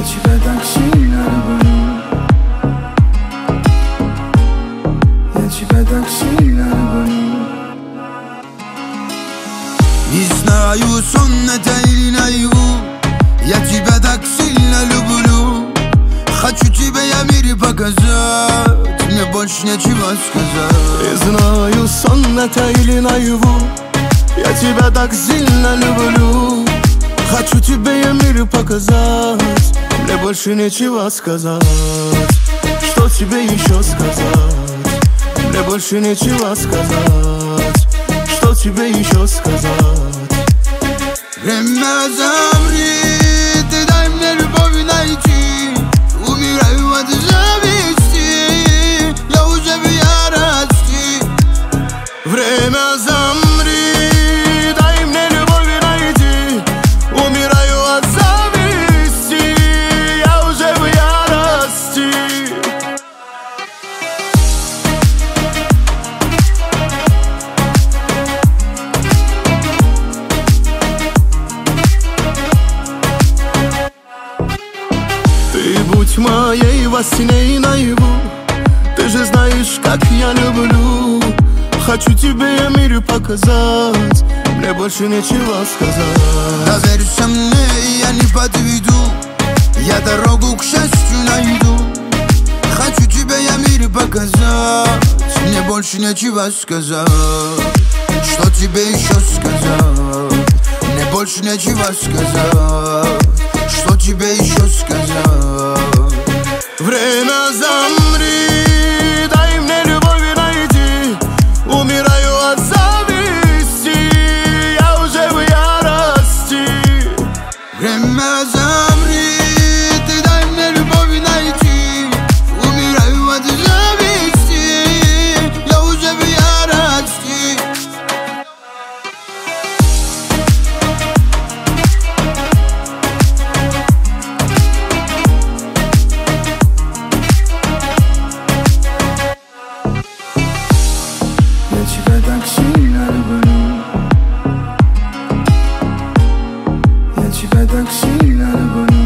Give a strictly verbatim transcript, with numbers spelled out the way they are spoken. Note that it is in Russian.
тебя так сильно люблю. Я тебя так сильно люблю. Не знаю, сон это или наяву, я тебя так сильно люблю. Хочу тебе я мире показать, мне больше нечего сказать. Не знаю, сон это или наяву, я тебя так сильно люблю. Хочу тебе я мире показать, мне больше нечего сказать. Что тебе еще сказать? Мне больше нечего сказать. Что тебе еще сказать? Время замри, ты дай мне любовь найти. Умираю от зависти, я уже в ярости. Время замри, дай мне любовь найти. Умираю от зависти, я уже в ярости. Ты будь моей во сне и наяву, ты же знаешь, как я люблю. Хочу тебе я миру показать, мне больше нечего сказать. Доверься мне, я не подведу, я дорогу к счастью найду. Хочу тебе я мире показать, мне больше нечего сказать. Что тебе еще сказать? Мне больше нечего сказать. Что тебе еще сказать? Время замри, дай мне любовь найти. Умираю от зависти, я уже в ярости. Время замри, ты дай мне любовь найти. Умираю от зависти, я уже в ярости. Я тебя так сильно люблю. Я тебя так сильно люблю.